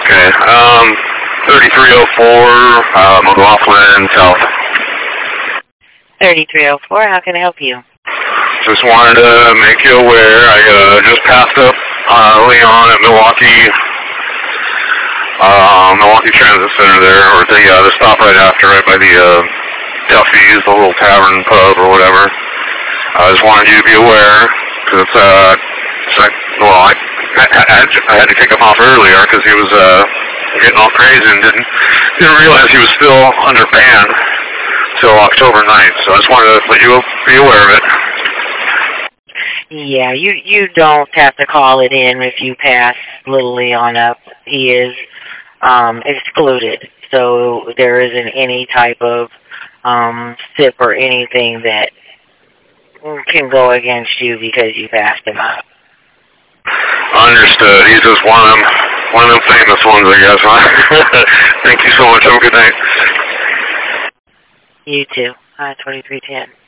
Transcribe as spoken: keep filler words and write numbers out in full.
Okay. Um, thirty-three oh four, uh, McLaughlin South. thirty-three oh four, how can I help you? Just wanted to make you aware, I uh, just passed up uh, Leon at Milwaukee, uh, Milwaukee Transit Center there, or the, uh, the stop right after, right by the uh, Duffy's, the little tavern pub or whatever. I just wanted you to be aware, because it's, uh, it's like, well, I, I, had, I had to kick him off earlier because he was uh, getting all crazy and didn't, didn't realize he was still under ban till October ninth, so I just wanted to let you be aware of it. Yeah, you you don't have to call it in if you pass little Leon up. He is um, excluded, so there isn't any type of um, S I P or anything that can go against you because you passed him up. Understood. He's just one of them, one of them famous ones, I guess. Huh? Thank you so much. Have a good night. You too. Uh, twenty-three ten.